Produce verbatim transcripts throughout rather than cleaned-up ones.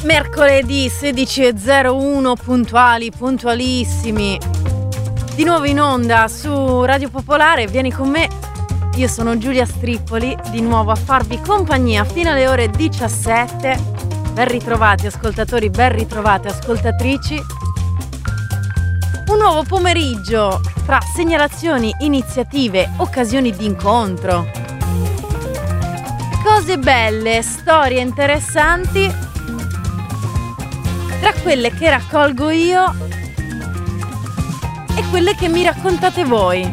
Mercoledì sedici e zero uno, puntuali, puntualissimi. Di nuovo in onda su Radio Popolare, vieni con me. Io sono Giulia Strippoli, di nuovo a farvi compagnia fino alle ore diciassette. Ben ritrovati ascoltatori, ben ritrovate ascoltatrici. Un nuovo pomeriggio tra segnalazioni, iniziative, occasioni di incontro. Cose belle, storie interessanti. Tra quelle che raccolgo io e quelle che mi raccontate voi.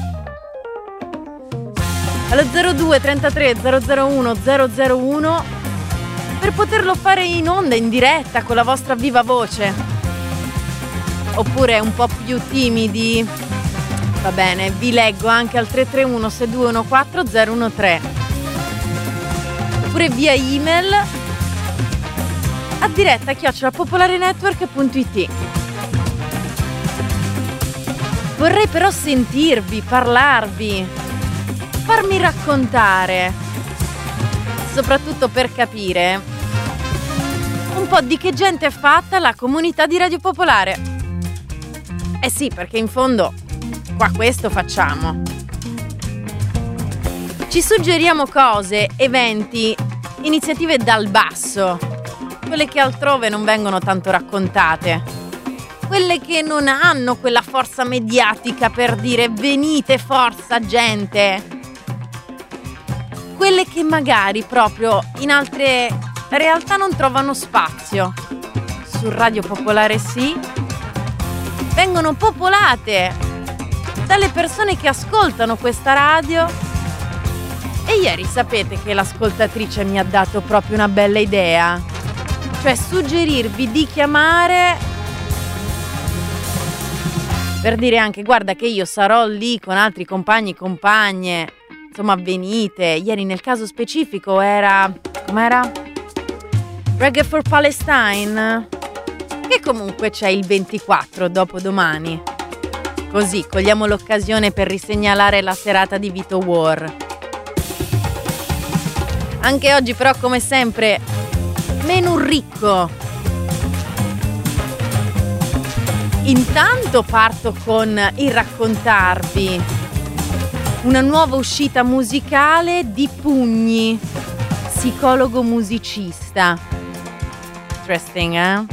Allo zero due trentatré zero zero uno zero zero uno per poterlo fare in onda, in diretta, con la vostra viva voce. Oppure un po' più timidi, va bene, vi leggo anche al tre tre uno sei due uno quattro zero uno tre. Oppure via email a diretta chiocciola popolarenetwork punto it. Vorrei però sentirvi, parlarvi, farmi raccontare, soprattutto per capire un po' di che gente è fatta la comunità di Radio Popolare. Eh sì, perché in fondo qua questo facciamo. Ci suggeriamo cose, eventi, iniziative dal basso, quelle che altrove non vengono tanto raccontate, quelle che non hanno quella forza mediatica per dire venite forza gente, quelle che magari proprio in altre realtà non trovano spazio. Su Radio Popolare sì, vengono popolate dalle persone che ascoltano questa radio. E ieri sapete che l'ascoltatrice mi ha dato proprio una bella idea. Cioè suggerirvi di chiamare per dire anche guarda che io sarò lì con altri compagni e compagne, insomma venite. Ieri nel caso specifico era, com'era? Reggae for Palestine, che comunque c'è il ventiquattro, dopodomani. Così cogliamo l'occasione per risegnalare la serata di Vito War. Anche oggi però come sempre menù ricco. Intanto parto con il raccontarvi una nuova uscita musicale di Pugni, psicologo musicista. Interesting, eh?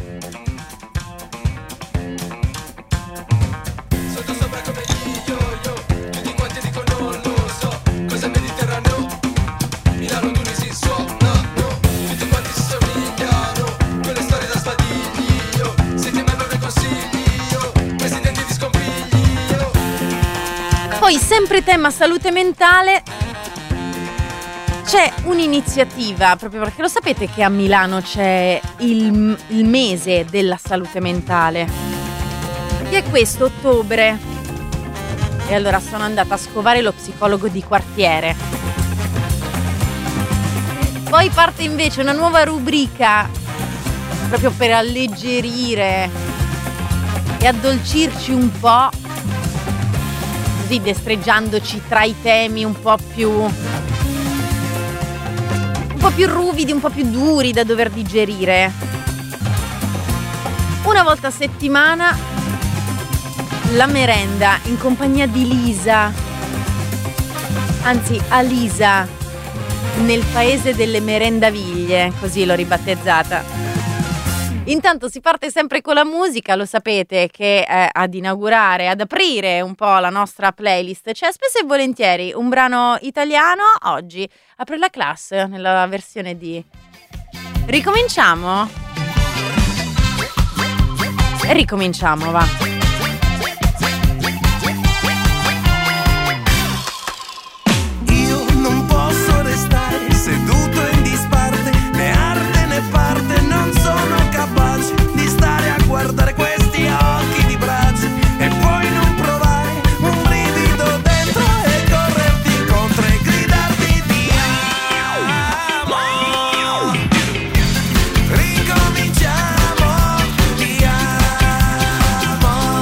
Poi, sempre tema salute mentale, c'è un'iniziativa, proprio perché lo sapete che a Milano c'è il, il mese della salute mentale, che è questo ottobre. E allora sono andata a scovare lo psicologo di quartiere. Poi parte invece una nuova rubrica, proprio per alleggerire e addolcirci un po', così destreggiandoci tra i temi un po' più un po' più ruvidi, un po' più duri da dover digerire. Una volta a settimana la merenda in compagnia di Lisa, anzi Alisa, nel paese delle merendaviglie, così l'ho ribattezzata. Intanto si parte sempre con la musica, lo sapete che eh, ad inaugurare, ad aprire un po' la nostra playlist c'è spesso e volentieri un brano italiano. Oggi apre la classe nella versione di Ricominciamo? E ricominciamo, va. Seduto in disparte, né arte né parte, non sono capace di stare a guardare questi occhi di braccia e poi non provare un brivido dentro e correrti incontro e gridarti ti amo. Ricominciamo, ti amo.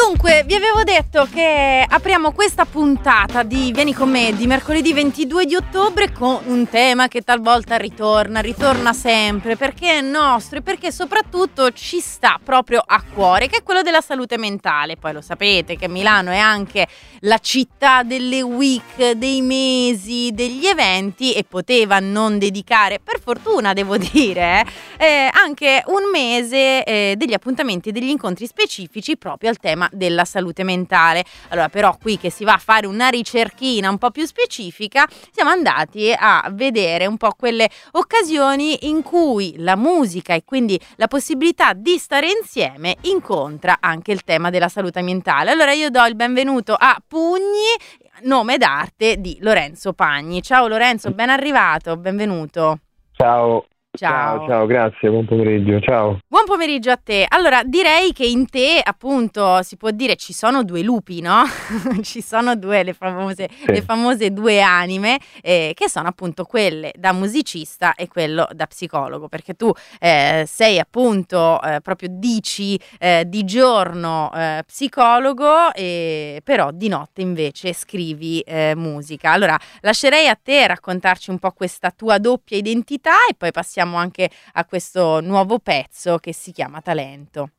Dunque, vi avevo detto che apriamo questa puntata di Vieni con me di mercoledì ventidue di ottobre con un tema che talvolta ritorna, ritorna sempre, perché è nostro e perché soprattutto ci sta proprio a cuore, che è quello della salute mentale. Poi lo sapete che Milano è anche la città delle week, dei mesi, degli eventi e poteva non dedicare, per fortuna devo dire, eh, anche un mese eh, degli appuntamenti e degli incontri specifici proprio al tema della salute mentale. Allora, però, qui che si va a fare una ricerchina un po' più specifica, siamo andati a vedere un po' quelle occasioni in cui la musica e quindi la possibilità di stare insieme incontra anche il tema della salute mentale. Allora io do il benvenuto a Pugni, nome d'arte di Lorenzo Pagni. Ciao Lorenzo, ben arrivato, benvenuto. Ciao. Ciao. ciao, ciao, grazie, buon pomeriggio, ciao. Buon pomeriggio a te. Allora, direi che in te, appunto, si può dire ci sono due lupi, no? Ci sono due, le famose, Sì. le famose due anime, eh, che sono appunto quelle da musicista e quello da psicologo, perché tu eh, sei appunto, eh, proprio dici eh, di giorno eh, psicologo, e, però di notte invece scrivi eh, musica. Allora, lascerei a te raccontarci un po' questa tua doppia identità e poi passiamo anche a questo nuovo pezzo che si chiama Talento.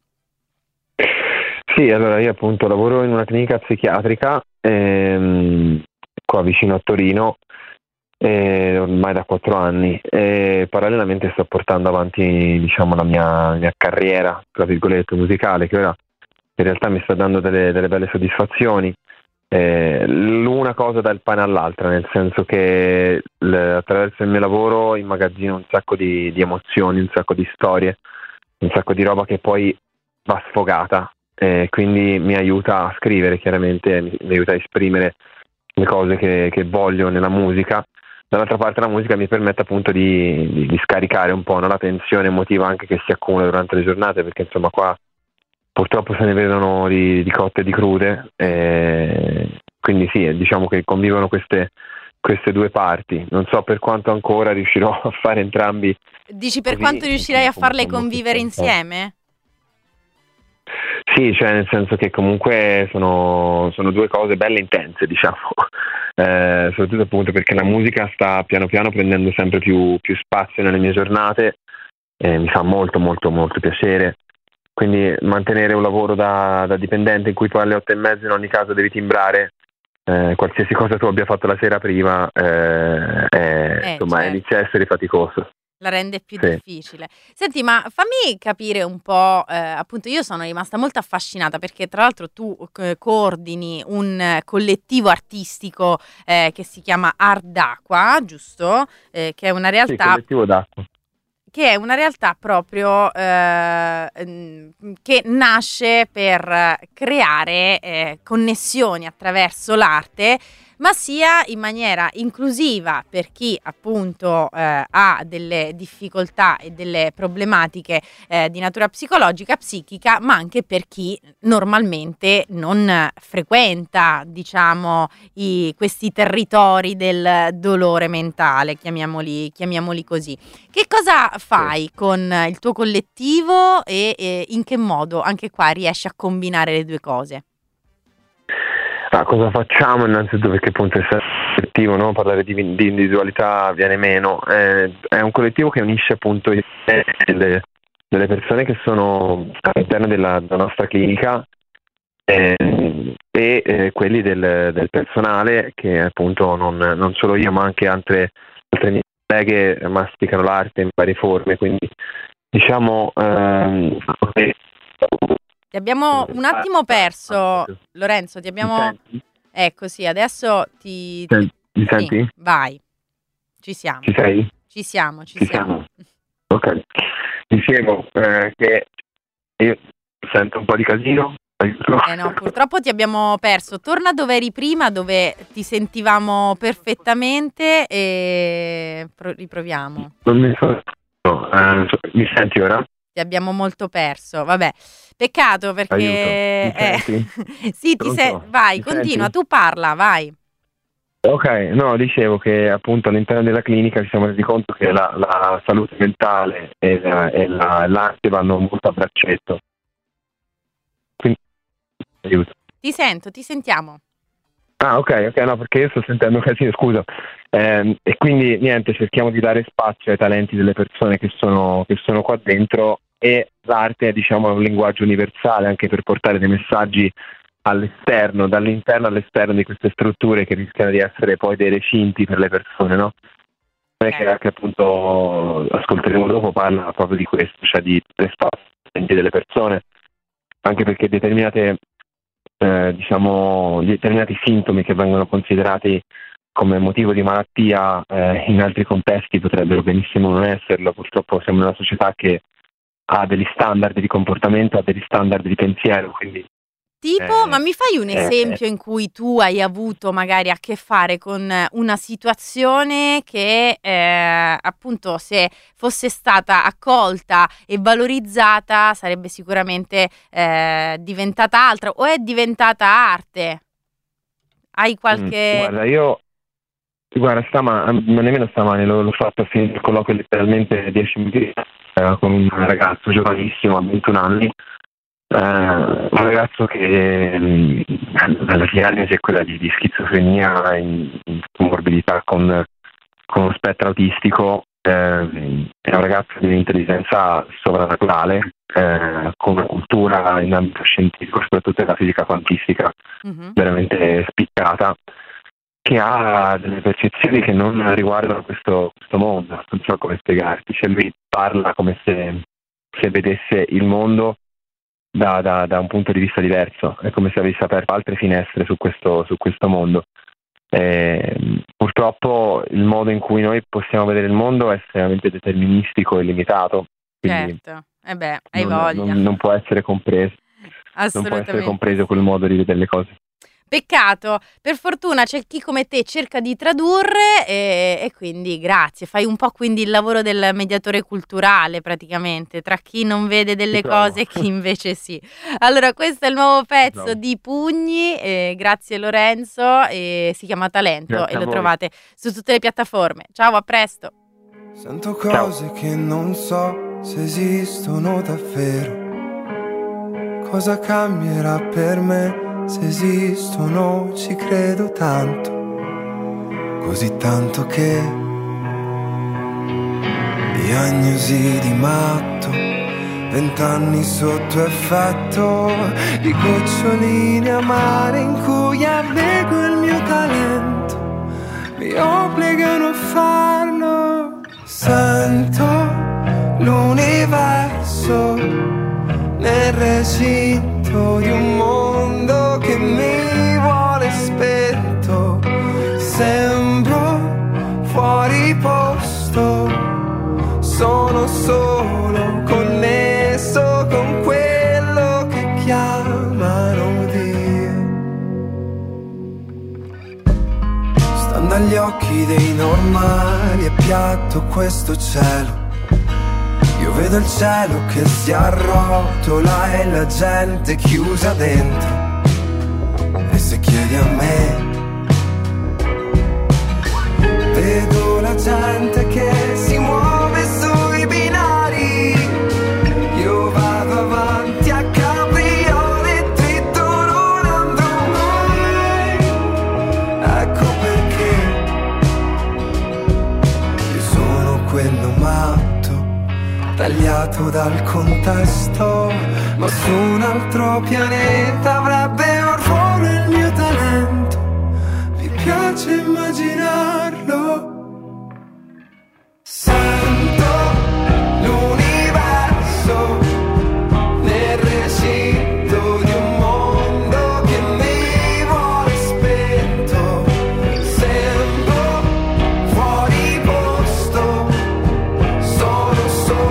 Sì, allora io appunto lavoro in una clinica psichiatrica ehm, qua vicino a Torino eh, ormai da quattro anni e parallelamente sto portando avanti, diciamo, la mia, mia carriera, tra virgolette, musicale, che ora in realtà mi sta dando delle, delle belle soddisfazioni. Eh, l'una cosa dà il pane all'altra, nel senso che l- attraverso il mio lavoro immagazzino un sacco di, di emozioni, un sacco di storie, un sacco di roba che poi va sfogata, eh, quindi mi aiuta a scrivere, chiaramente mi, mi aiuta a esprimere le cose che, che voglio nella musica. Dall'altra parte la musica mi permette appunto di, di, di scaricare un po', no, la tensione emotiva anche che si accumula durante le giornate, perché insomma qua purtroppo se ne vedono di, di cotte e di crude, eh, quindi sì, diciamo che convivono queste, queste due parti. Non so per quanto ancora riuscirò a fare entrambi. Dici per Così, quanto riuscirai a farle insomma, convivere insieme? Sì, cioè nel senso che comunque sono, sono due cose belle intense, diciamo, eh, soprattutto appunto perché la musica sta piano piano prendendo sempre più, più spazio nelle mie giornate, eh, mi fa molto molto molto piacere. Quindi mantenere un lavoro da, da dipendente in cui poi alle otto e mezza in ogni caso devi timbrare, eh, qualsiasi cosa tu abbia fatto la sera prima, eh, è, Eh, insomma, certo. inizia a essere faticoso. La rende più Sì. difficile. Senti, ma fammi capire un po', eh, appunto io sono rimasta molto affascinata perché tra l'altro tu eh, coordini un eh, collettivo artistico eh, che si chiama Art d'Acqua, giusto? Eh, che è una Sì, realtà... collettivo d'acqua. che è una realtà proprio eh, mm, che nasce per creare eh, connessioni attraverso l'arte, ma sia in maniera inclusiva per chi appunto eh, ha delle difficoltà e delle problematiche eh, di natura psicologica, psichica, ma anche per chi normalmente non frequenta, diciamo, i, questi territori del dolore mentale, chiamiamoli, chiamiamoli così. Che cosa fai Sì. con il tuo collettivo e, e in che modo anche qua riesci a combinare le due cose? Ah, cosa facciamo innanzitutto, perché appunto è collettivo, no? Parlare di, di individualità viene meno. Eh, è un collettivo che unisce appunto delle, delle persone che sono all'interno della, della nostra clinica eh, e eh, quelli del, del personale, che appunto non, non solo io ma anche altre, altre mie colleghe masticano l'arte in varie forme, quindi diciamo ehm, Ti abbiamo un attimo perso, Lorenzo, ti mi abbiamo... senti? Ecco, sì, adesso ti... Sen- mi Sì, senti? vai, ci siamo, Ci sei? ci siamo, ci Ci siamo. Ok, dicevo eh, che io sento un po' di casino. Aiuto. Eh no, purtroppo ti abbiamo perso. Torna dove eri prima, dove ti sentivamo perfettamente e pro- riproviamo. Non mi so. No, eh, so- mi senti ora? Ti abbiamo molto perso. Vabbè, peccato perché... Aiuto. Mi eh, senti? sì, ti Pronto? sei... Vai, Mi continua, senti? tu parla, vai. Ok, no, dicevo che appunto all'interno della clinica ci siamo resi conto che la, la salute mentale e, la, e la, l'arte vanno molto a braccetto. Quindi aiuto. Ti sento, ti sentiamo. Ah, ok, ok, no, perché io sto sentendo un casino, scusa. Eh, e quindi niente, cerchiamo di dare spazio ai talenti delle persone che sono, che sono qua dentro, e l'arte, diciamo, è un linguaggio universale anche per portare dei messaggi all'esterno, dall'interno all'esterno di queste strutture che rischiano di essere poi dei recinti per le persone, no? Che, che appunto ascolteremo dopo parla proprio di questo, cioè di dare spazio delle persone, anche perché determinate eh, diciamo determinati sintomi che vengono considerati come motivo di malattia eh, in altri contesti potrebbero benissimo non esserlo. Purtroppo siamo in una società che ha degli standard di comportamento, ha degli standard di pensiero, quindi tipo, eh, ma mi fai un eh, esempio in cui tu hai avuto magari a che fare con una situazione che eh, appunto se fosse stata accolta e valorizzata sarebbe sicuramente eh, diventata altra o è diventata arte? Hai qualche... Mm, guarda, io guarda, stamane, non nemmeno stamane, l'ho, l'ho fatto a fine del colloquio letteralmente dieci minuti fa, eh, con un ragazzo giovanissimo, a ventuno anni. Uh, un ragazzo che mh, alla diagnosi è quella di, di schizofrenia in, in comorbidità con, con uno spettro autistico, eh, è un ragazzo di un'intelligenza sovrannaturale, eh, con una cultura in ambito scientifico, soprattutto della fisica quantistica, mm-hmm. veramente spiccata, che ha delle percezioni che non riguardano questo, questo mondo, non so come spiegarti, cioè lui parla come se, se vedesse il mondo Da, da, da un punto di vista diverso, è come se avesse aperto altre finestre su questo, su questo mondo. E, purtroppo il modo in cui noi possiamo vedere il mondo è estremamente deterministico e limitato, quindi certo, eh beh, hai non, voglia. Non, non può essere compreso, non può essere compreso quel modo di vedere le cose. Peccato, per fortuna c'è chi come te cerca di tradurre e, e quindi grazie, fai un po' quindi il lavoro del mediatore culturale praticamente, tra chi non vede delle cose e chi invece sì. Allora questo è il nuovo pezzo Bravo. di Pugni, eh, grazie Lorenzo, e si chiama Talento Grazie e lo voi. trovate su tutte le piattaforme. Ciao, a presto. Sento cose Ciao. Che non so se esistono davvero. Cosa cambierà per me? Se esistono ci credo tanto, così tanto che diagnosi di matto, vent'anni sotto effetto di goccioline amare in cui allego il mio talento, mi obbligano a farlo. Sento l'universo nel recinto di un mondo che mi vuole spento, sembro fuori posto, sono solo connesso con quello che chiamano Dio. Stando agli occhi dei normali è piatto questo cielo. Io vedo il cielo che si arrotola e la gente chiusa dentro. E se chiedi a me, vedo la gente che si muove sui binari. Io vado avanti a capriole, dritto non andrò mai. Ecco perché io sono quello matto, tagliato dal contesto, ma su un altro pianeta avrebbe un ruolo il mio talento. Mi piace immaginarlo. Sento l'universo nel recinto di un mondo che mi vuole spento, sembro fuori posto, sono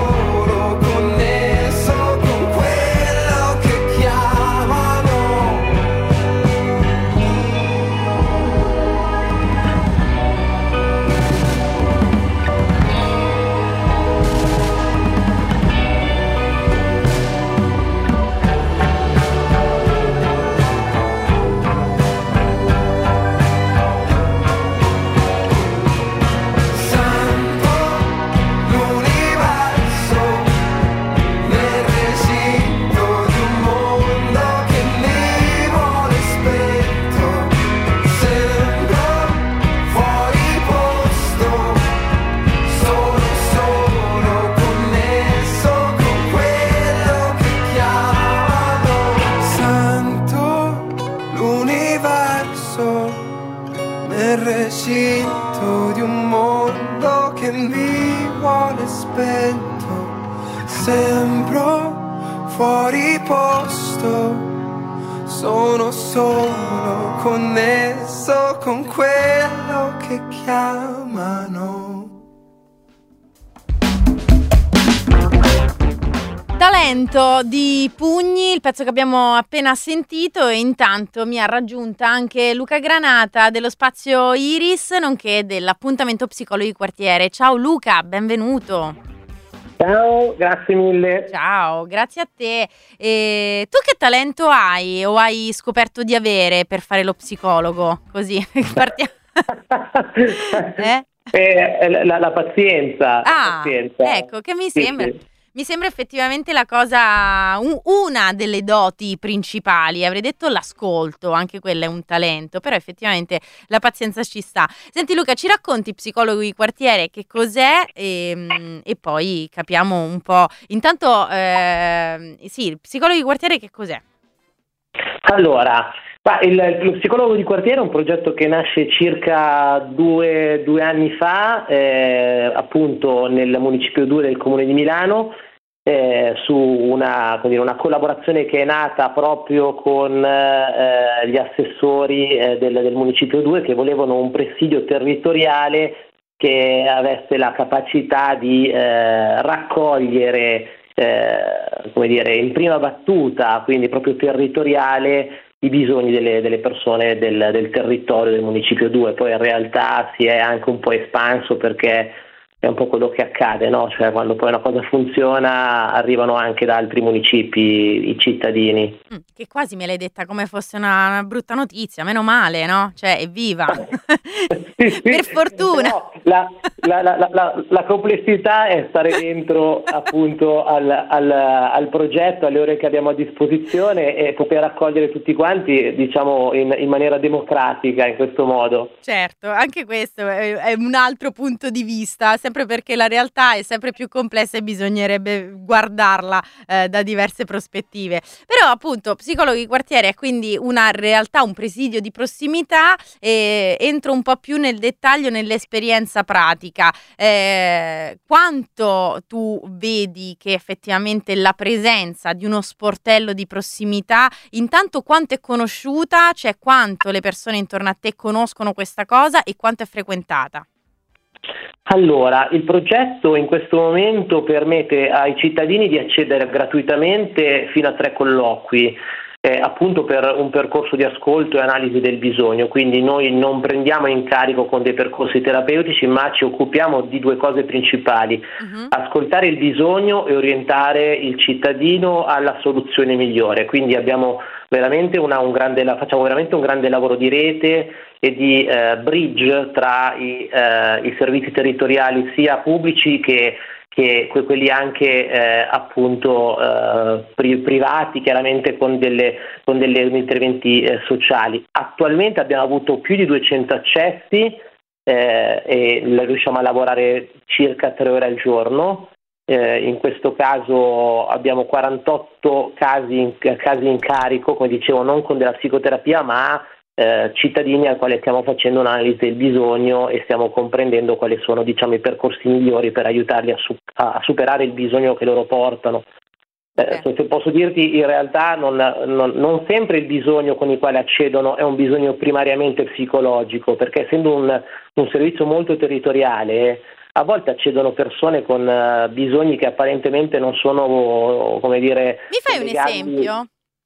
solo connesso con quello che chiamano sembro fuori posto, sono solo connesso con quello che chiamano. Talento di Pugni, il pezzo che abbiamo appena sentito, e intanto mi ha raggiunta anche Luca Granata dello Spazio Iris, nonché dell'appuntamento Psicologi Quartiere. Ciao Luca, benvenuto. Ciao, grazie mille. Ciao, grazie a te. E tu che talento hai o hai scoperto di avere per fare lo psicologo? Così, partiamo. eh? Eh, la, la pazienza. Ah, la pazienza. Ecco, che mi Sì, sembra... sì. Mi sembra effettivamente la cosa, un- una delle doti principali. Avrei detto l'ascolto, anche quello è un talento, però effettivamente la pazienza ci sta. Senti Luca, ci racconti Psicologo di Quartiere che cos'è e, e poi capiamo un po'. Intanto, eh, sì, il Psicologo di Quartiere che cos'è? Allora, ma il, lo psicologo di quartiere è un progetto che nasce circa due, due anni fa, eh, appunto nel municipio due del Comune di Milano, eh, su una, come dire, una collaborazione che è nata proprio con eh, gli assessori eh, del, del municipio due, che volevano un presidio territoriale che avesse la capacità di eh, raccogliere Eh, come dire, in prima battuta, quindi proprio territoriale, i bisogni delle, delle persone del, del territorio del municipio due. Poi in realtà si è anche un po' espanso, perché è un po' quello che accade, no? Cioè, quando poi una cosa funziona arrivano anche da altri municipi i cittadini. Mm, che quasi me l'hai detta come fosse una, una brutta notizia, meno male, no? Cioè, evviva! Sì, sì. Per fortuna! No, la, la, la, la, la complessità è stare dentro appunto al, al, al progetto, alle ore che abbiamo a disposizione, e poter raccogliere tutti quanti, diciamo, in, in maniera democratica, in questo modo. Certo, anche questo è, è un altro punto di vista, sempre perché la realtà è sempre più complessa e bisognerebbe guardarla eh, da diverse prospettive. Però appunto Psicologo di Quartiere è quindi una realtà, un presidio di prossimità, e entro un po' più nel dettaglio nell'esperienza pratica. Eh, quanto tu vedi che effettivamente la presenza di uno sportello di prossimità, intanto quanto è conosciuta, cioè quanto le persone intorno a te conoscono questa cosa e quanto è frequentata? Allora, il progetto in questo momento permette ai cittadini di accedere gratuitamente fino a tre colloqui, eh, appunto per un percorso di ascolto e analisi del bisogno. Quindi noi non prendiamo in carico con dei percorsi terapeutici, ma ci occupiamo di due cose principali: Uh-huh. ascoltare il bisogno e orientare il cittadino alla soluzione migliore. Quindi abbiamo veramente una, un grande, facciamo veramente un grande lavoro di rete e di eh, bridge tra i, eh, i servizi territoriali, sia pubblici che, che quelli anche eh, appunto eh, pri- privati, chiaramente con delle con delle interventi eh, sociali. Attualmente abbiamo avuto più di duecento accessi eh, e riusciamo a lavorare circa tre ore al giorno. Eh, in questo caso abbiamo quarantotto casi in, casi in carico, come dicevo, non con della psicoterapia, ma eh, cittadini al quale stiamo facendo un'analisi del bisogno e stiamo comprendendo quali sono, diciamo, i percorsi migliori per aiutarli a, su- a superare il bisogno che loro portano. Eh, se posso dirti, in realtà non, non, non sempre il bisogno con il quale accedono è un bisogno primariamente psicologico, perché essendo un, un servizio molto territoriale, a volte accedono persone con uh, bisogni che apparentemente non sono, come dire... Mi fai un legati... esempio?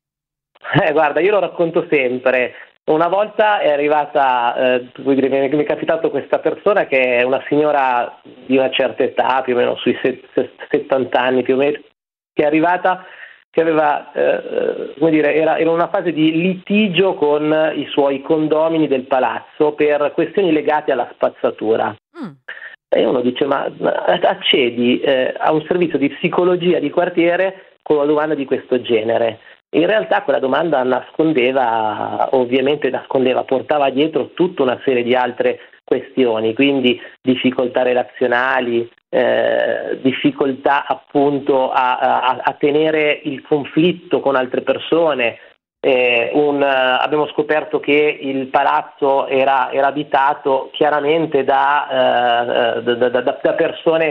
Eh, guarda, io lo racconto sempre. Una volta è arrivata, eh, vuol dire, mi è capitato questa persona che è una signora di una certa età, più o meno sui settanta anni più o meno, che è arrivata, che aveva, eh, come dire, era in una fase di litigio con i suoi condomini del palazzo per questioni legate alla spazzatura. Mm. E uno dice, ma accedi eh, a un servizio di psicologia di quartiere con una domanda di questo genere? In realtà quella domanda nascondeva, ovviamente nascondeva, portava dietro tutta una serie di altre questioni, quindi difficoltà relazionali, eh, difficoltà appunto a, a, a tenere il conflitto con altre persone. Eh, un, uh, abbiamo scoperto che il palazzo era, era abitato chiaramente da, uh, da, da, da persone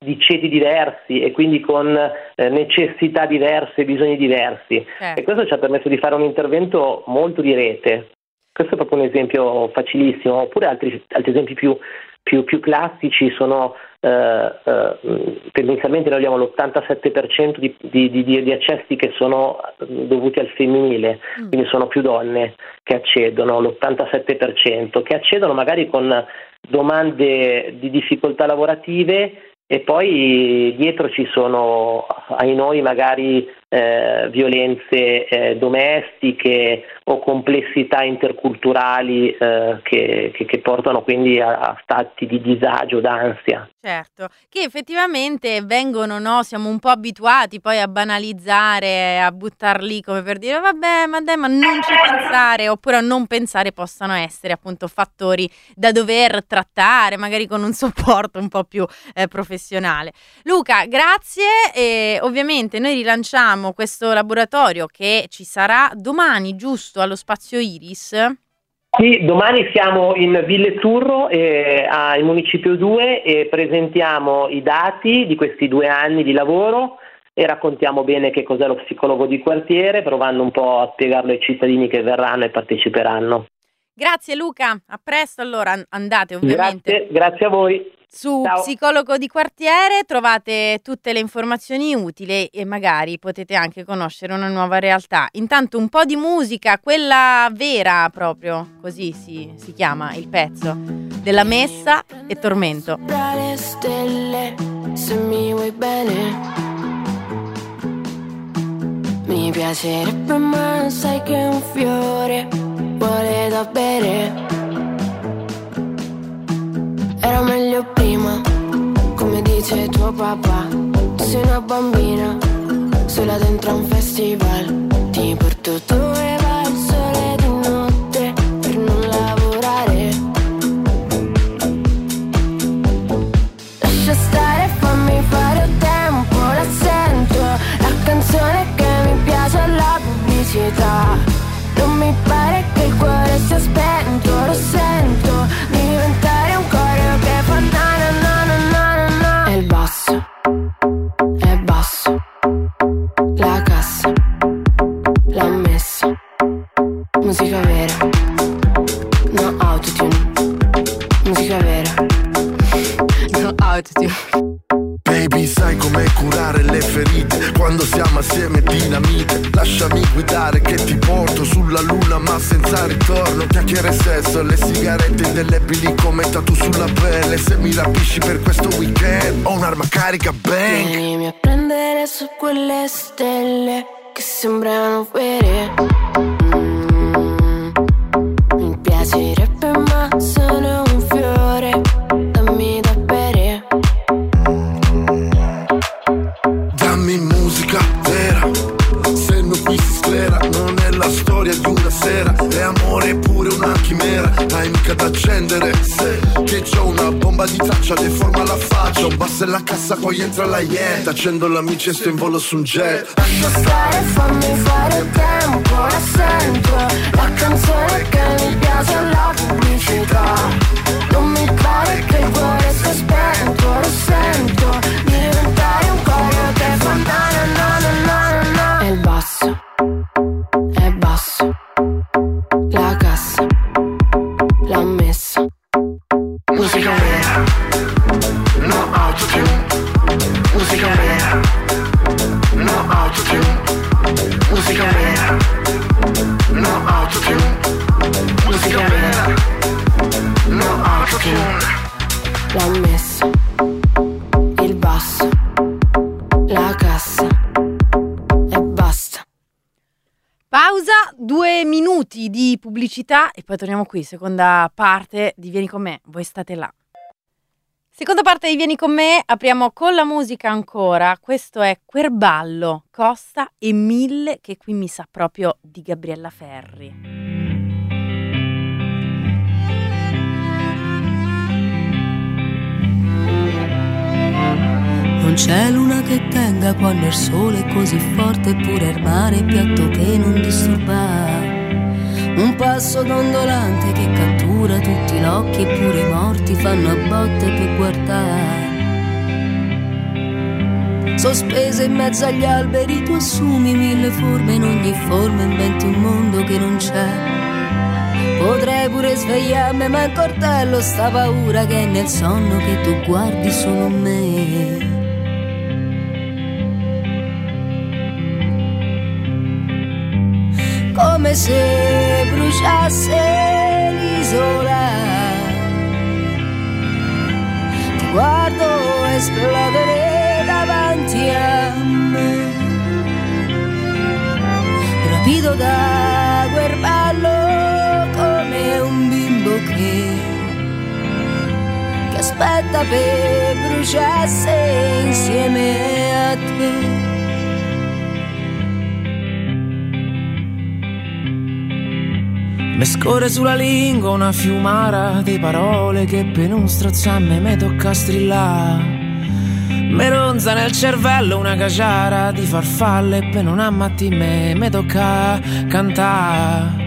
di ceti diversi e quindi con eh, necessità diverse, bisogni diversi. Eh. E questo ci ha permesso di fare un intervento molto di rete. Questo è proprio un esempio facilissimo, oppure altri, altri esempi più, più, più classici sono eh, eh, tendenzialmente noi abbiamo l'ottantasette per cento di, di, di, di accessi che sono dovuti al femminile, mm. quindi sono più donne che accedono, l'ottantasette per cento, che accedono magari con domande di difficoltà lavorative e poi dietro ci sono, ai noi, magari eh, violenze eh, domestiche o complessità interculturali eh, che, che, che portano quindi a, a stati di disagio, d'ansia. Certo, che effettivamente vengono, no, siamo un po' abituati poi a banalizzare, a buttar lì come per dire vabbè, ma dai, ma non ci pensare, oppure a non pensare possano essere appunto fattori da dover trattare, magari con un supporto un po' più eh, professionale. Luca, grazie, e ovviamente noi rilanciamo questo laboratorio che ci sarà domani, giusto, allo Spazio Iris? Sì, domani siamo in Villeturro, eh, al Municipio due, e presentiamo i dati di questi due anni di lavoro e raccontiamo bene che cos'è lo psicologo di quartiere, provando un po' a spiegarlo ai cittadini che verranno e parteciperanno. Grazie Luca, a presto allora, andate ovviamente. Grazie, grazie a voi. Su Ciao. Psicologo di quartiere trovate tutte le informazioni utili e magari potete anche conoscere una nuova realtà. Intanto un po' di musica, quella vera proprio, così si, si chiama il pezzo, della Messa e Tormento. Tra le stelle, se mi vuoi bene, mi piacerebbe, ma sai che un fiore vuole da bere. Era meglio prima, come dice tuo papà. Tu sei una bambina, sola dentro a un festival. Ti porto dove va il sole di notte per non lavorare. Lascia stare, fammi fare tempo, la sento. La canzone che mi piace è la pubblicità. Non mi pare che il cuore sia spento, lo sento. Diventare un coro che fa na na na na na na. E il basso, è basso. La cassa, l'ha messa. Musica vera, no autotune. Musica vera, no autotune. Baby, sai come curare le ferite quando siamo assieme dinamite. Lasciami guidare che ti porto sulla luna ma senza ritorno. Chiacchiere e sesso, le sigarette indelebili come tatu sulla pelle. Se mi rapisci per questo weekend ho un'arma carica, bang. Vienimi a prendere su quelle stelle che sembrano vere. mm, Mi piacerebbe, ma sono un fiore. Dammi da bere. Dammi musica vera, se no qui si sclera. Non è la storia di una sera, è amore pure una chimera. Hai mica da accendere, se che c'ho una bomba di traccia, deforma la faccia. Un basso e la cassa, poi entra la ieta. Accendo l'amici e sto in volo su un jet. Lascia stare, fammi fare tempo, la sento. La canzone che mi piace è la pubblicità. Non mi pare che il cuore sia spento, lo sento. Diventare un coro che fa na na na na na na. E il basso, è basso. La cassa, l'ha messa. Musica vera, no autotune. Musica vera, no autotune. Musica vera, no autotune. Musica vera, no autotune. L'ha messa, il basso, la cassa e basta. Pausa, due minuti di pubblicità e poi torniamo qui, seconda parte di Vieni con me, voi state là. Seconda parte di Vieni con me, apriamo con la musica ancora. Questo è Querballo, Costa e Mille, che qui mi sa proprio di Gabriella Ferri. Non c'è luna che tenga quando il sole è così forte, eppure il mare è piatto che non disturba. Un passo dondolante che cattura tutti gli occhi, eppure i morti fanno a botte per guardare. sospesa in mezzo agli alberi, tu assumi mille forme, in ogni forma inventi un mondo che non c'è. Potrei pure svegliarmi, ma in cortello sta paura che è nel sonno che tu guardi solo me. Come se bruciasse l'isola, ti guardo esplodere davanti a me, rapito da quel ballo come un bimbo che, che aspetta per bruciarsi insieme a te. Mi scorre sulla lingua una fiumara di parole che per un strozzame mi tocca strillare. Mi ronza nel cervello una caciara di farfalle e per non ammatti me mi tocca cantare.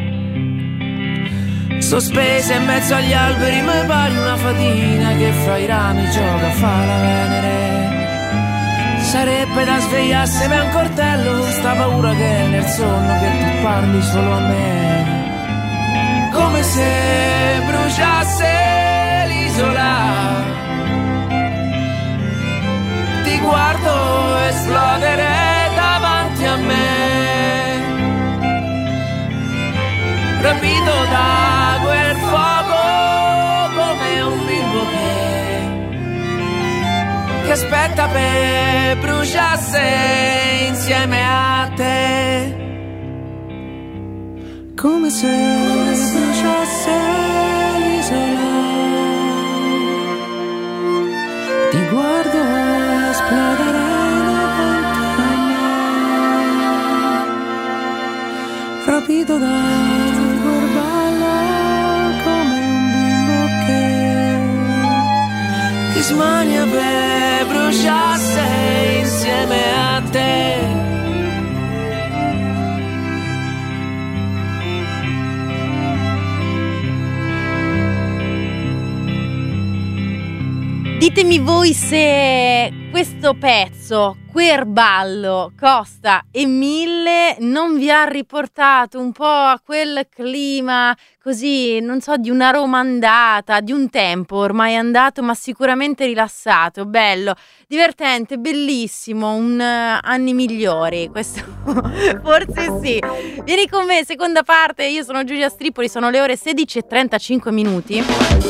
Sospesa in mezzo agli alberi mi pare una fatina che fra i rami gioca a fa la Venere. Sarebbe da svegliarsi ma è un cortello, sta paura che è nel sonno che tu parli solo a me. Come se bruciasse l'isola, ti guardo esplodere davanti a me, rapito da quel fuoco come un bimbo che, che aspetta per bruciarsi insieme a te. Come se bruciasse l'isola, ti guardo esplodere davanti a me, rapito da quel ballo come un bimbo che, che smania per bruciarsi insieme a te. Ditemi voi se questo pezzo, Queer Ballo, Costa e Mille, non vi ha riportato un po' a quel clima così, non so, di una Roma andata, di un tempo ormai andato ma sicuramente rilassato, bello, divertente, bellissimo, un uh, anni migliori, questo forse sì. Vieni con me, seconda parte, io sono Giulia Stripoli, sono le ore sedici e trentacinque minuti.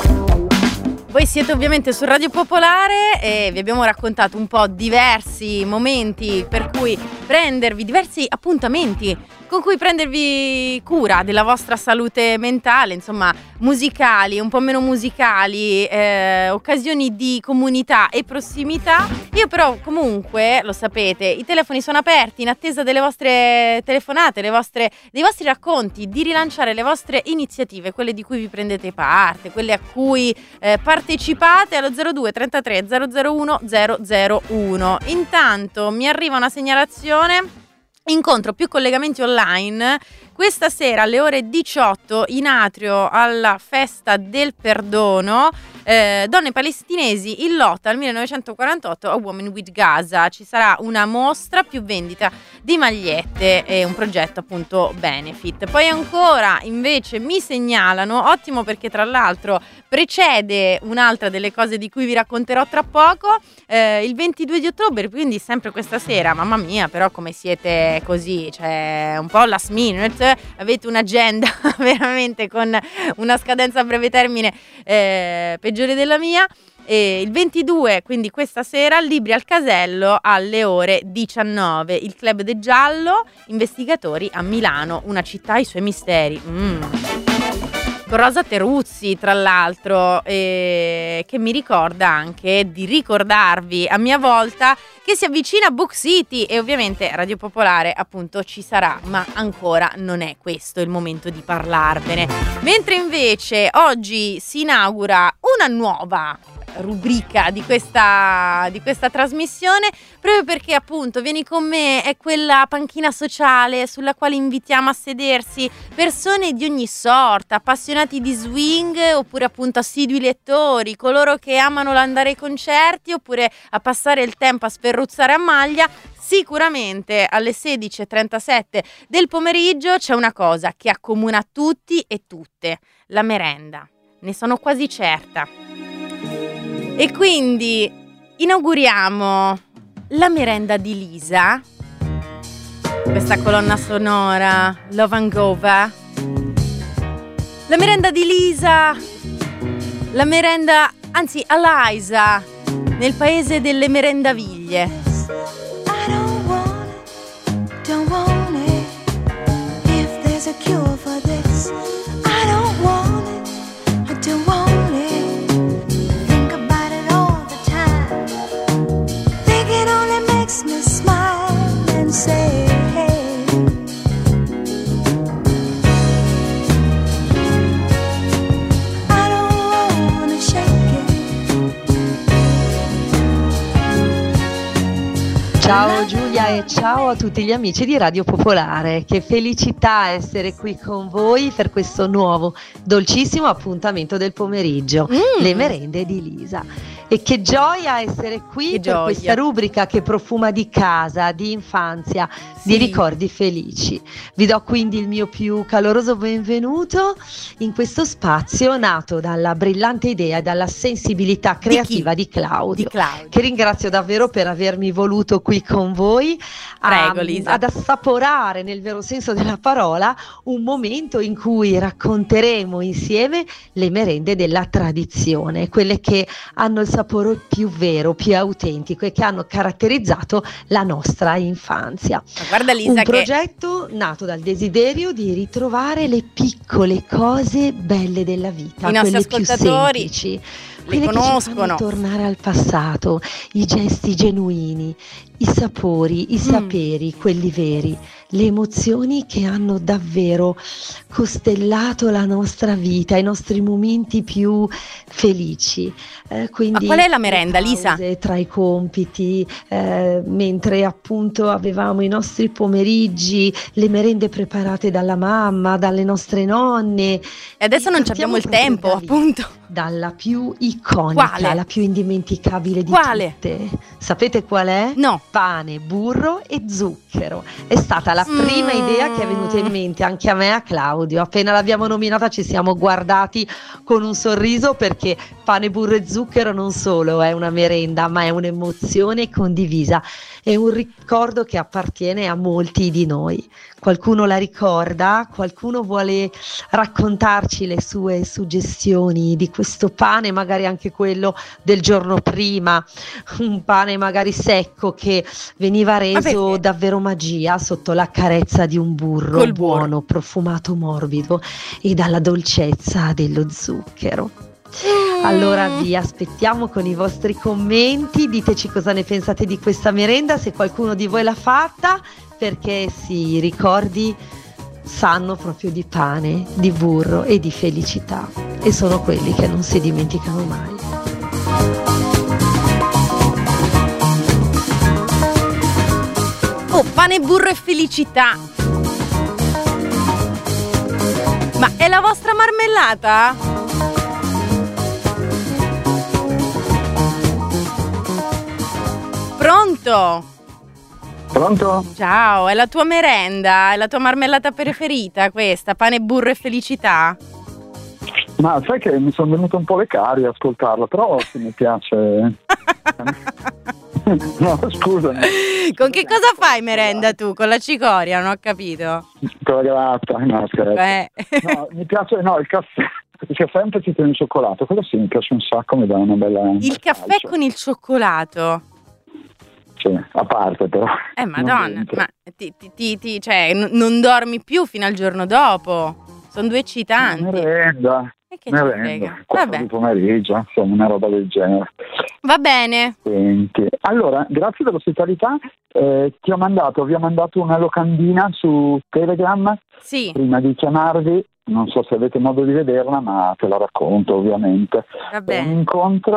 Voi siete ovviamente su Radio Popolare e vi abbiamo raccontato un po' diversi momenti per cui prendervi, diversi appuntamenti con cui prendervi cura della vostra salute mentale, insomma musicali, un po' meno musicali, eh, occasioni di comunità e prossimità. Io però comunque, lo sapete, i telefoni sono aperti in attesa delle vostre telefonate, le vostre, dei vostri racconti, di rilanciare le vostre iniziative, quelle di cui vi prendete parte, quelle a cui eh, partecipate allo zero due trentatré zero zero uno zero zero uno. Intanto mi arriva una segnalazione. Incontro più collegamenti online questa sera alle ore diciotto in atrio alla festa del perdono, eh, donne palestinesi in lotta al millenovecentoquarantotto a Women with Gaza. Ci sarà una mostra più vendita di magliette e un progetto appunto benefit. Poi ancora invece mi segnalano, ottimo perché tra l'altro precede un'altra delle cose di cui vi racconterò tra poco, eh, il ventidue di ottobre, quindi sempre questa sera. Mamma mia, però come siete così, cioè un po' last minute, avete un'agenda veramente con una scadenza a breve termine eh, peggiore della mia. E il ventidue, quindi questa sera, Libri al Casello alle ore diciannove, il Club del Giallo, investigatori a Milano, una città ai suoi misteri. Mm. Con Rosa Teruzzi, tra l'altro, eh, che mi ricorda anche di ricordarvi a mia volta che si avvicina Book City e ovviamente Radio Popolare appunto ci sarà, ma ancora non è questo il momento di parlarvene. Mentre invece oggi si inaugura una nuova rubrica di questa, di questa trasmissione, proprio perché appunto Vieni con me è quella panchina sociale sulla quale invitiamo a sedersi persone di ogni sorta, appassionati di swing oppure appunto assidui lettori, coloro che amano l'andare ai concerti oppure a passare il tempo a sferruzzare a maglia. Sicuramente alle sedici e trentasette del pomeriggio c'è una cosa che accomuna tutti e tutte: la merenda. Ne sono quasi certa. E quindi inauguriamo la merenda di Lisa, questa colonna sonora Love and Gova. La merenda di Lisa, la merenda, anzi Eliza, nel paese delle merendaviglie. Don't want it. If there's a cure for this, I don't want it. I don't want it. Think about it all the time. Think it only makes me smile and say, hey. I don't wanna shake it. Ciao Giulia e ciao a tutti gli amici di Radio Popolare, che felicità essere qui con voi per questo nuovo dolcissimo appuntamento del pomeriggio, Mm. le merende di Lisa. E che gioia essere qui Che per gioia. questa rubrica che profuma di casa, di infanzia, Sì. di ricordi felici. Vi do quindi il mio più caloroso benvenuto in questo spazio nato dalla brillante idea e dalla sensibilità chi? creativa di Claudio, Di Claudio. che ringrazio davvero per avermi voluto qui con voi a- Prego, Lisa. ad assaporare nel vero senso della parola un momento in cui racconteremo insieme le merende della tradizione, quelle che hanno il sapore più vero, più autentico e che hanno caratterizzato la nostra infanzia. Ma guarda Lisa Un che progetto nato dal desiderio di ritrovare le piccole cose belle della vita, I nostri quelle più ascoltatori semplici, le quelle che ci conoscono. fanno tornare al passato, i gesti genuini, i sapori, i saperi, quelli veri, le emozioni che hanno davvero costellato la nostra vita, i nostri momenti più felici. Eh, quindi Ma qual è la le merenda, Lisa? pause tra i compiti, eh, mentre appunto avevamo i nostri pomeriggi, le merende preparate dalla mamma, dalle nostre nonne. E adesso non ci abbiamo il Partiamo tempo, proprio da lì, appunto. dalla più iconica, Quale? la più indimenticabile di Quale? tutte. Sapete qual è? No. Pane, burro e zucchero. È stata la prima Mm. idea che è venuta in mente anche a me e a Claudio. Appena l'abbiamo nominata ci siamo guardati con un sorriso, perché pane, burro e zucchero non solo è una merenda, ma è un'emozione condivisa. È un ricordo che appartiene a molti di noi. Qualcuno la ricorda, qualcuno vuole raccontarci le sue suggestioni di questo pane, magari anche quello del giorno prima, un pane magari secco che veniva reso perché? davvero magia sotto la carezza di un burro Col burro. buono, profumato, morbido e dalla dolcezza dello zucchero. Allora vi aspettiamo con i vostri commenti, diteci cosa ne pensate di questa merenda, se qualcuno di voi l'ha fatta, perché sì, i ricordi sanno proprio di pane, di burro e di felicità, e sono quelli che non si dimenticano mai. Oh, pane, burro e felicità. Ma è la vostra marmellata? Pronto? Pronto? Ciao, è la tua merenda? È la tua marmellata preferita questa? Pane, burro e felicità? Ma sai che mi sono venute un po' le carie a ascoltarla, però sì, mi piace. No, scusami. Con che cosa fai merenda tu? Con la cicoria? Non ho capito. Con la gratta, no, scherzo. Eh. No, mi piace, no, il caffè. Il caffè un pezzettino di cioccolato, quello sì, mi piace un sacco, mi dà una bella... Il caffè calcio. con il cioccolato? Sì, a parte però. Eh Non madonna, dentro. ma ti, ti, ti, ti- cioè, n- non dormi più fino al giorno dopo? Sono due eccitanti. Merenda. E che ci Merenda. frega? Quattro Vabbè, di pomeriggio, insomma, una roba del genere. va bene. Senti. Allora, grazie dell'ospitalità, eh, ti ho mandato, vi ho mandato una locandina su Telegram Sì, prima di chiamarvi, non so se avete modo di vederla, ma te la racconto ovviamente. va È un bene. incontro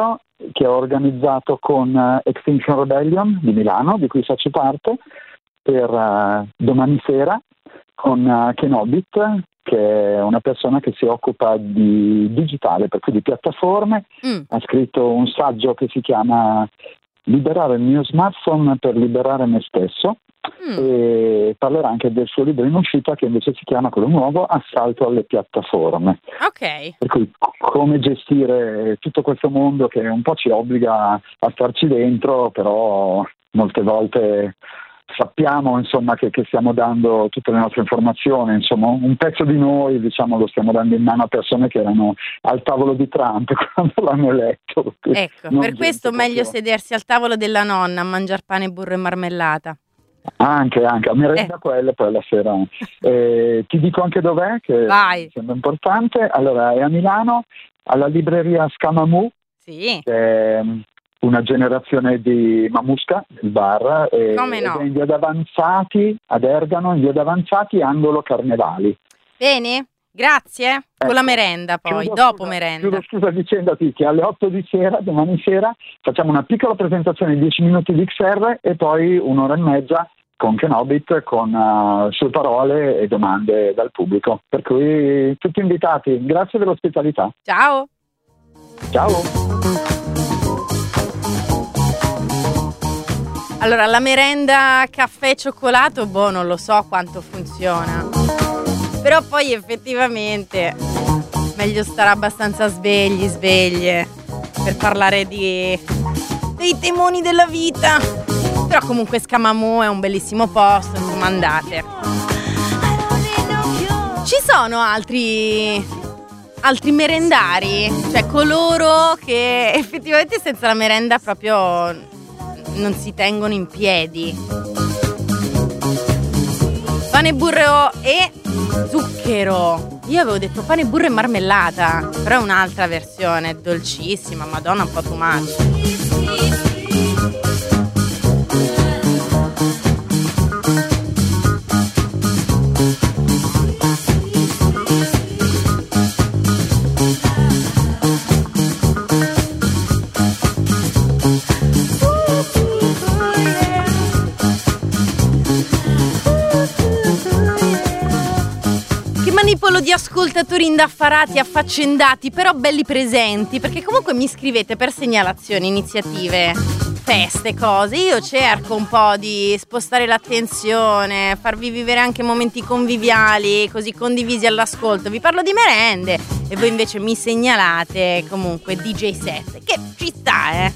che ho organizzato con uh, Extinction Rebellion di Milano, di cui faccio parte, per uh, domani sera con uh, Kenobit, che è una persona che si occupa di digitale, per cui di piattaforme. Mm. Ha scritto un saggio che si chiama Liberare il mio smartphone per liberare me stesso. Mm. E parlerà anche del suo libro in uscita, che invece si chiama, quello nuovo, Assalto alle piattaforme. Ok. Per cui come gestire tutto questo mondo che un po' ci obbliga a starci dentro, però molte volte sappiamo, insomma, che, che stiamo dando tutte le nostre informazioni, insomma un pezzo di noi, diciamo, lo stiamo dando in mano a persone che erano al tavolo di Trump quando l'hanno eletto. Ecco, per questo è meglio proprio sedersi al tavolo della nonna a mangiare pane, burro e marmellata. Anche, anche, a merenda eh. quella, poi la sera. Eh, ti dico anche dov'è, che Vai. sembra importante. Allora, è a Milano, alla libreria Scamamu, sì. che è una generazione di Mamusca, il bar, e, Come no? ed è in via d'Avanzati, ad Ergano, in via d'Avanzati, angolo Carnevali. Bene, grazie. Ecco. Con la merenda poi, chiudo, dopo scusa, merenda. Chiudo scusa dicendoti che alle otto di sera, domani sera, facciamo una piccola presentazione di dieci minuti di X R e poi un'ora e mezza con Kenobit, con uh, sue parole e domande dal pubblico. Per cui tutti invitati, grazie dell'ospitalità. Ciao. Ciao. Allora, la merenda caffè e cioccolato, boh, non lo so quanto funziona. Però poi effettivamente meglio stare abbastanza svegli, sveglie, per parlare di dei temoni della vita. Però comunque Scamamu è un bellissimo posto, insomma andate. Ci sono altri altri merendari, cioè coloro che effettivamente senza la merenda proprio non si tengono in piedi. Pane, burro e zucchero. Io avevo detto pane, burro e marmellata, però è un'altra versione, dolcissima, madonna, un po' too much. Manipolo di ascoltatori indaffarati, affaccendati, però belli presenti, perché comunque mi scrivete per segnalazioni, iniziative, feste, cose. Io cerco un po' di spostare l'attenzione, farvi vivere anche momenti conviviali, così condivisi all'ascolto. Vi parlo di merende e voi invece mi segnalate comunque D J set, che ci sta, eh.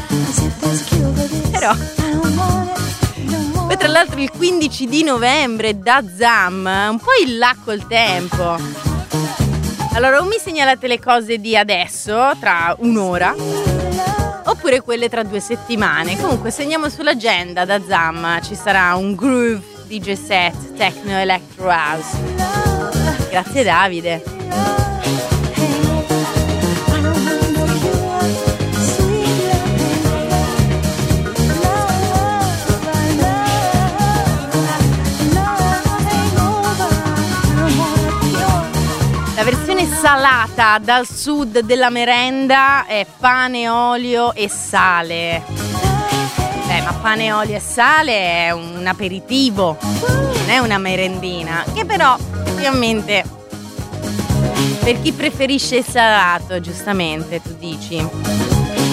Però poi tra l'altro il quindici di novembre da Zam, un po' in là col tempo. Allora o mi segnalate le cose di adesso, tra un'ora, oppure quelle tra due settimane. Comunque segniamo sull'agenda da Zam, ci sarà un groove D J set, techno electro house. Grazie Davide. La versione salata dal sud della merenda è pane, olio e sale. Beh, ma pane, olio e sale è un aperitivo, non è una merendina, che però effettivamente per chi preferisce il salato, giustamente tu dici.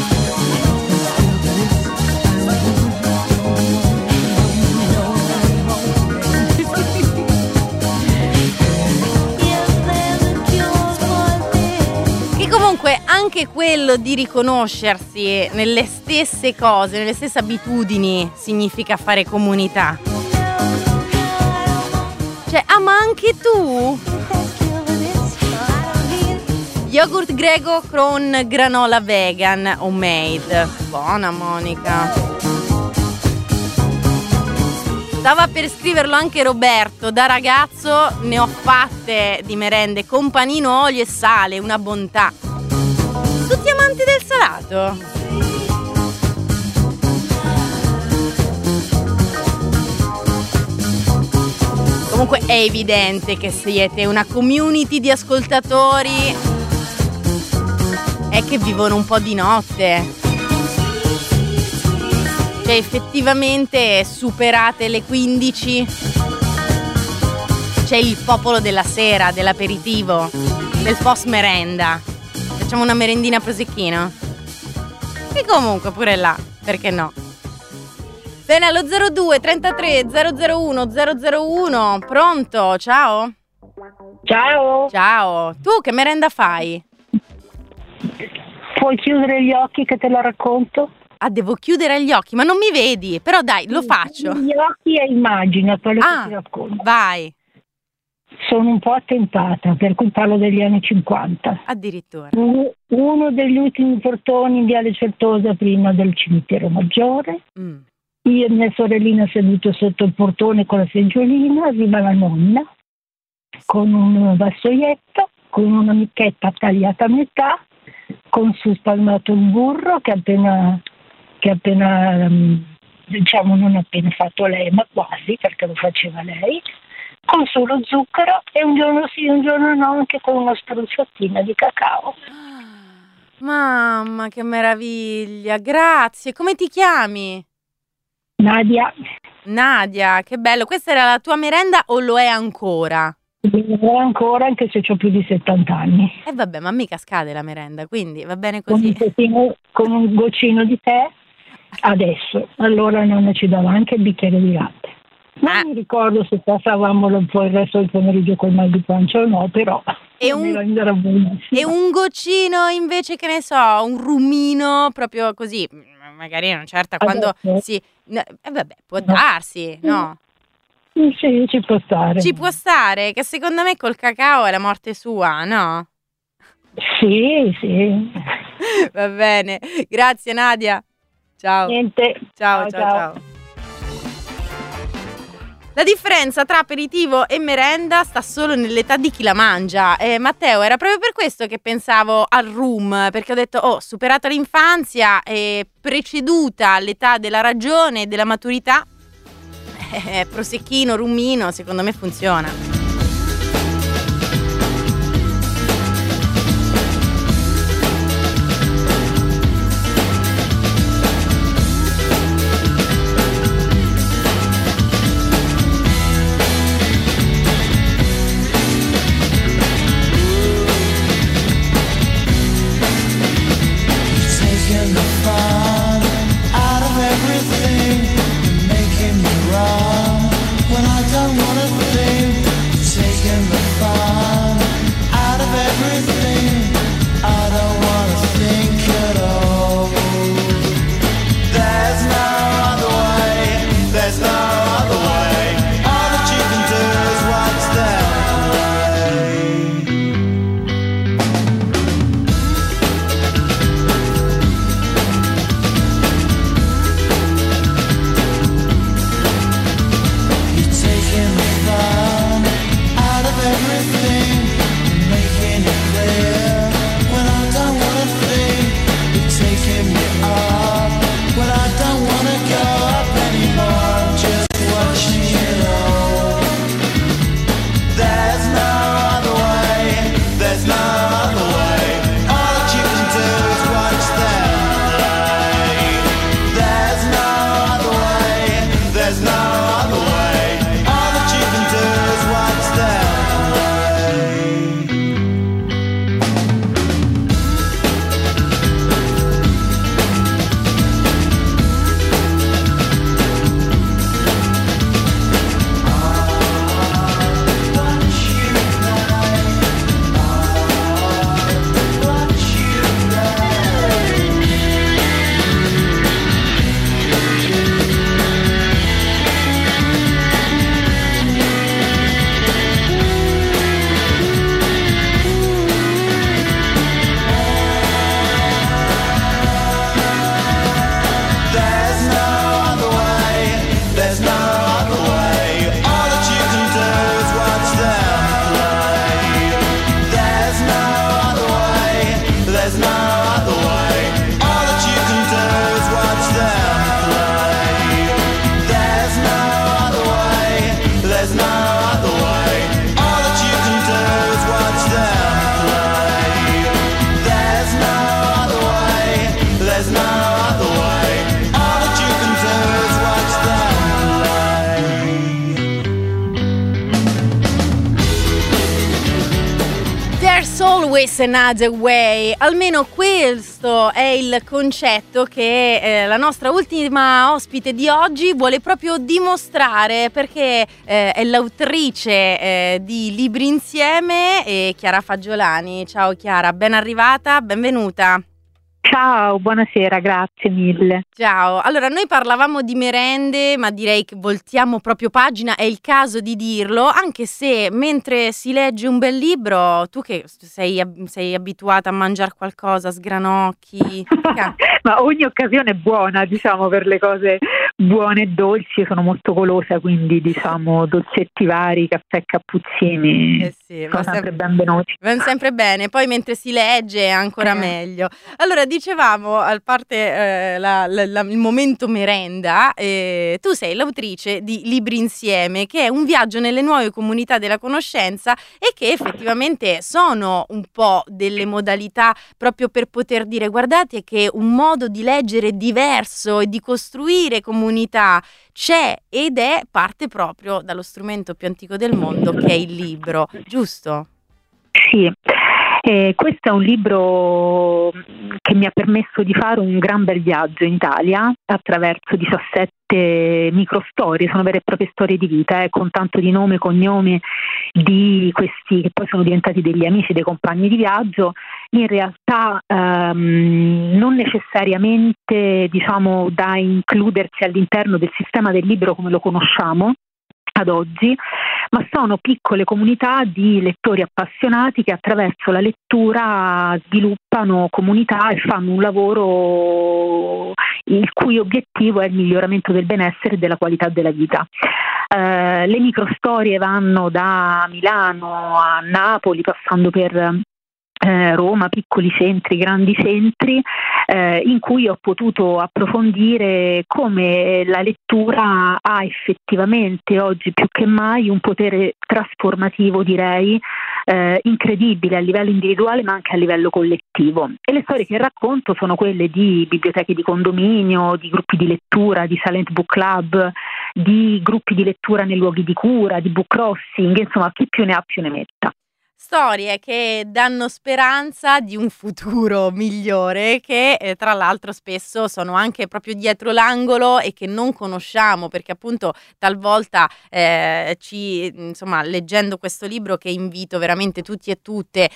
Comunque anche quello di riconoscersi nelle stesse cose, nelle stesse abitudini, significa fare comunità. Cioè, ah, ma anche tu? Yogurt greco con granola vegan homemade. Buona Monica. Stava per scriverlo anche Roberto. Da ragazzo ne ho fatte di merende con panino, olio e sale, una bontà. Tutti amanti del salato? Comunque è evidente che siete una community di ascoltatori è che vivono un po' di notte. Cioè effettivamente superate le quindici c'è il popolo della sera, dell'aperitivo, del post merenda. Facciamo una merendina prosecchino? E comunque pure là, perché no? Bene, allo zero due trentatré zero zero uno zero zero uno, pronto? Ciao? Ciao. Ciao, tu che merenda fai? Puoi chiudere gli occhi che te la racconto? Ah, devo chiudere gli occhi, ma non mi vedi, però dai, lo faccio. Gli occhi e immagina quello ah, che ti racconto. Vai. Sono un po' attentata, per cui parlo degli anni cinquanta. Addirittura. Uno, uno degli ultimi portoni in Viale Certosa prima del cimitero maggiore. Mm. Io e mia sorellina sedute sotto il portone con la seggiolina, arriva la nonna con un vassoietto, con una micchetta tagliata a metà, con su spalmato un burro che appena, che appena diciamo non appena fatto lei, ma quasi, perché lo faceva lei, con solo zucchero e un giorno sì, un giorno no, anche con una spruzzatina di cacao. Mamma, che meraviglia, grazie. Come ti chiami? Nadia. Nadia, che bello. Questa era la tua merenda o lo è ancora? Lo è ancora, anche se ho più di settanta anni. E eh vabbè, ma mica scade la merenda, quindi va bene Con così. un, pochino, con un goccino di tè, adesso. Allora nonna ci dava anche il bicchiere di latte. Non ah. mi ricordo se passavamo poi il resto del pomeriggio col mal di pancia o no, però e un, e un goccino invece, che ne so, un rumino proprio così, magari non certa quando adesso? si... No, eh vabbè, può no. darsi, no? Sì, ci può stare. Ci può stare, che secondo me col cacao è la morte sua, no? Sì, sì. Va bene, grazie Nadia. Ciao. Niente. Ciao, ciao, ciao. ciao. La differenza tra aperitivo e merenda sta solo nell'età di chi la mangia. Eh, Matteo, era proprio per questo che pensavo al rum, perché ho detto, oh, superata l'infanzia e preceduta l'età della ragione e della maturità, eh, prosecchino, rumino, secondo me funziona. When I don't wanna think There's always another way. Almeno questo è il concetto che eh, la nostra ultima ospite di oggi vuole proprio dimostrare, perché eh, è l'autrice eh, di Libri Insieme, e Chiara Fagiolani. Ciao Chiara, ben arrivata, benvenuta. Ciao, buonasera, grazie mille. Ciao, allora noi parlavamo di merende, ma direi che voltiamo proprio pagina, è il caso di dirlo, anche se mentre si legge un bel libro, tu che sei, sei abituata a mangiare qualcosa, sgranocchi... Ma ogni occasione è buona, diciamo, per le cose buone e dolci. Io sono molto golosa, quindi diciamo dolcetti vari, caffè e cappuccini, eh sì, sono sempre, sempre benvenuti. Vanno sempre bene, poi mentre si legge è ancora eh. meglio. Allora, dicevamo, a parte eh, la, la, la, il momento merenda, eh, tu sei l'autrice di Libri Insieme, che è un viaggio nelle nuove comunità della conoscenza e che effettivamente sono un po' delle modalità proprio per poter dire: guardate che un modo di leggere diverso e di costruire comunità c'è, ed è parte proprio dallo strumento più antico del mondo, che è il libro, giusto? Sì. Eh, questo è un libro che mi ha permesso di fare un gran bel viaggio in Italia attraverso diciassette microstorie, sono vere e proprie storie di vita, eh, con tanto di nome e cognome di questi che poi sono diventati degli amici, dei compagni di viaggio. In realtà ehm, non necessariamente, diciamo, da includersi all'interno del sistema del libro come lo conosciamo ad oggi, ma sono piccole comunità di lettori appassionati che attraverso la lettura sviluppano comunità e fanno un lavoro il cui obiettivo è il miglioramento del benessere e della qualità della vita. Eh, le microstorie vanno da Milano a Napoli, passando per Eh, Roma, piccoli centri, grandi centri, eh, in cui ho potuto approfondire come la lettura ha effettivamente oggi più che mai un potere trasformativo, direi, eh, incredibile a livello individuale ma anche a livello collettivo. E le storie che racconto sono quelle di biblioteche di condominio, di gruppi di lettura, di silent book club, di gruppi di lettura nei luoghi di cura, di book crossing, insomma chi più ne ha più ne metta. Storie che danno speranza di un futuro migliore, che eh, tra l'altro spesso sono anche proprio dietro l'angolo e che non conosciamo, perché appunto talvolta eh, ci, insomma, leggendo questo libro, che invito veramente tutti e tutte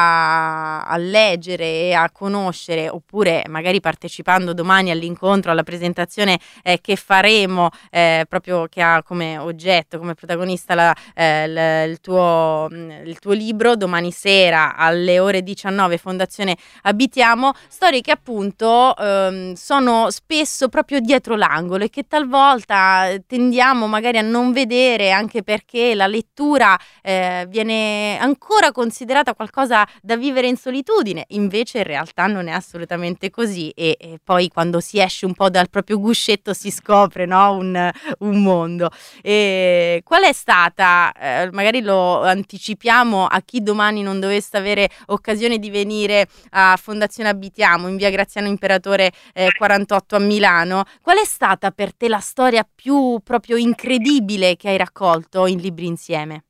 a, a leggere e a conoscere, oppure magari partecipando domani all'incontro, alla presentazione eh, che faremo, eh, proprio che ha come oggetto, come protagonista la, eh, l, il, tuo, il tuo libro, domani sera alle ore diciannove, Fondazione Abitiamo, storie che appunto ehm, sono spesso proprio dietro l'angolo e che talvolta tendiamo magari a non vedere, anche perché la lettura eh, viene ancora considerata qualcosa da vivere in solitudine, invece in realtà non è assolutamente così, e, e poi quando si esce un po' dal proprio guscetto si scopre, no? un, un mondo. E qual è stata, eh, magari lo anticipiamo a chi domani non dovesse avere occasione di venire a Fondazione Abitiamo in via Graziano Imperatore eh, quarantotto a Milano, qual è stata per te la storia più proprio incredibile che hai raccolto in Libri Insieme?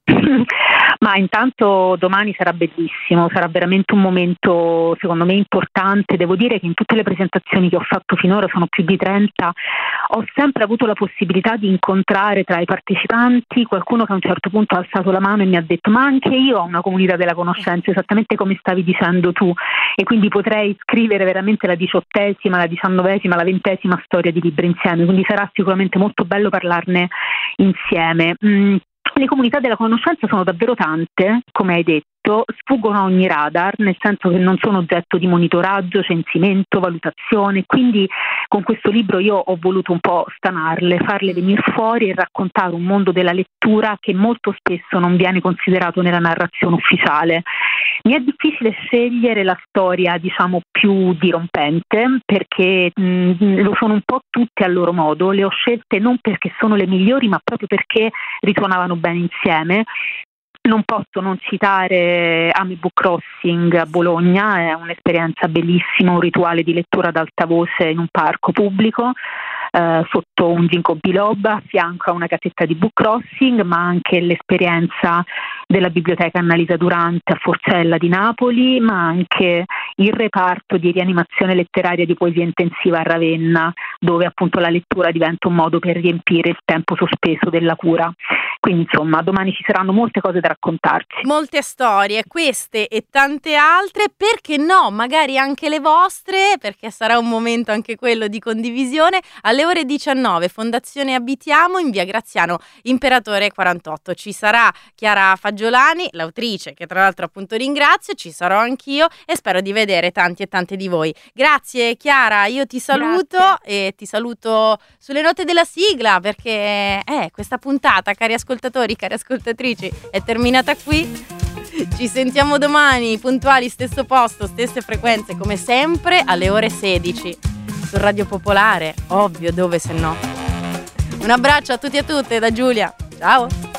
Ma intanto domani sarà bellissimo, sarà veramente un momento secondo me importante. Devo dire che in tutte le presentazioni che ho fatto finora, sono più di trenta, ho sempre avuto la possibilità di incontrare tra i partecipanti qualcuno che a un certo punto ha alzato la mano e mi ha detto: ma anche io ho una comunità della conoscenza, esattamente come stavi dicendo tu, e quindi potrei scrivere veramente la diciottesima, la diciannovesima, la ventesima storia di Libri Insieme, quindi sarà sicuramente molto bello parlarne insieme. Mm. Le comunità della conoscenza sono davvero tante, come hai detto, sfuggono a ogni radar, nel senso che non sono oggetto di monitoraggio, censimento, valutazione, quindi con questo libro io ho voluto un po' stanarle, farle venire fuori e raccontare un mondo della lettura che molto spesso non viene considerato nella narrazione ufficiale. Mi è difficile scegliere la storia, diciamo, più dirompente, perché mh, lo sono un po' tutte a loro modo. Le ho scelte non perché sono le migliori, ma proprio perché risuonavano bene insieme. Non posso non citare Ame Book Crossing a Bologna, è un'esperienza bellissima, un rituale di lettura ad alta voce in un parco pubblico. eh, sotto un ginkgo biloba, a fianco a una casetta di book crossing, ma anche l'esperienza della biblioteca Annalisa Durante a Forcella di Napoli, ma anche il reparto di rianimazione letteraria di poesia intensiva a Ravenna, dove appunto la lettura diventa un modo per riempire il tempo sospeso della cura. Quindi insomma domani ci saranno molte cose da raccontarci. Molte storie, queste e tante altre, perché no, magari anche le vostre, perché sarà un momento anche quello di condivisione. Alle ore diciannove, Fondazione Abitiamo in via Graziano Imperatore quarantotto. Ci sarà Chiara Fagiolani, l'autrice, che tra l'altro appunto ringrazio, ci sarò anch'io e spero di vedere tanti e tante di voi. Grazie Chiara, io ti saluto. Grazie. E ti saluto sulle note della sigla, perché eh, questa puntata, cari ascoltatori, cari ascoltatrici, è terminata qui. Ci sentiamo domani, puntuali, stesso posto, stesse frequenze, come sempre, alle ore sedici, su Radio Popolare, ovvio, dove se no. Un abbraccio a tutti e a tutte da Giulia, ciao!